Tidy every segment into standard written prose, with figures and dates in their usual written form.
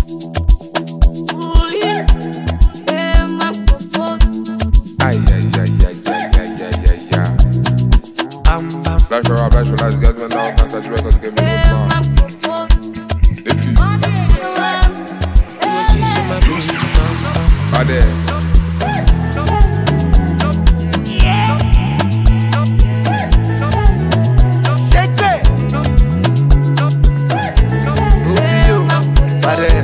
Aïe, aïe, aïe, aïe, aïe, aïe, aïe, aïe, aïe. Flash for rap, flash for life, get me down, dance at the records, give me good plan. Let's see. Allez. Shake it. Rubio, allez.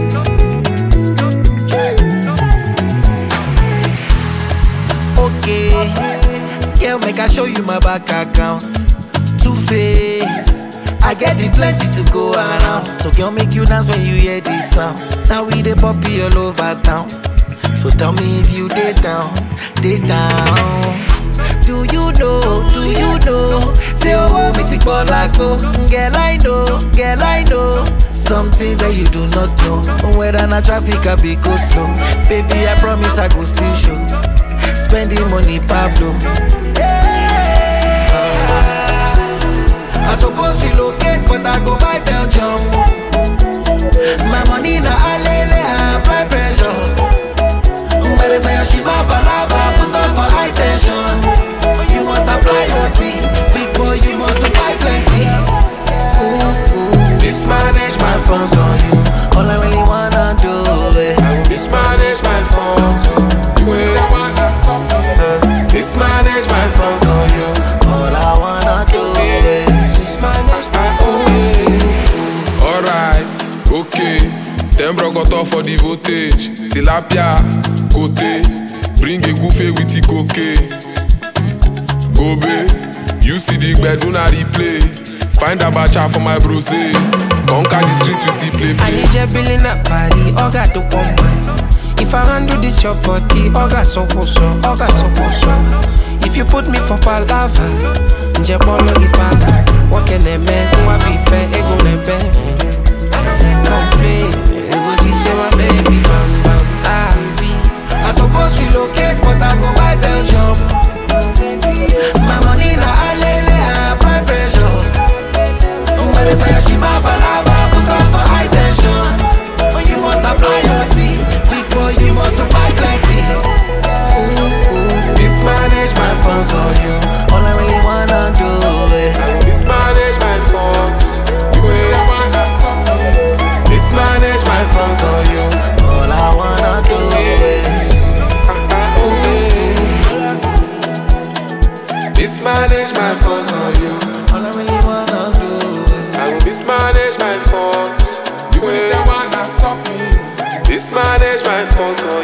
Okay, girl, make I show you my bank account. Two-Face, I get it plenty to go around. So girl, make you dance when you hear this sound. Now we the poppy all over town. So tell me if you dey down, dey down. Do you know, say oh, me tik bolako. Girl, I know, some things that you do not know. Whether na traffic I be go slow. Baby, I promise I go still show. Spending money, Pablo. I suppose relocate, but I go buy Belgium. My money na alele, I apply pressure. But it's not your shima balaba, put on for high tension. You must apply your team, big boy, you must buy plenty. Mismanage my funds on you, all I really wanna do is mismanage my funds. mismanage my funds on you, all I wanna do is Mismanage my funds. Alright, okay. Them bro got off for the voltage. Tilapia, côté. Bring a goofy with the cocaine. Gobe, you see the bed, do not replay. Find a bacha for my bro say. Conquer the streets, we see play. I need your billing up party, Oga do come. If I handle this your body, Oga so. If you put me for palava, Njebolo if I die. What can a man, who be fair, ego nepe. Complain, ego see say my baby, bam bam, I suppose relocate, but I go buy Belgium. My money na alele, I apply pressure. But it's like shima balaba, put on for high tension. You must apply your team, big boy, you must buy plenty. Mismanage my funds on you, all I really wanna do is mismanage my funds. mismanage my funds on you, all I wanna do is mismanage my funds on you, all I really wanna do is I will mismanage my funds. You will never stop me. Mismanage my funds.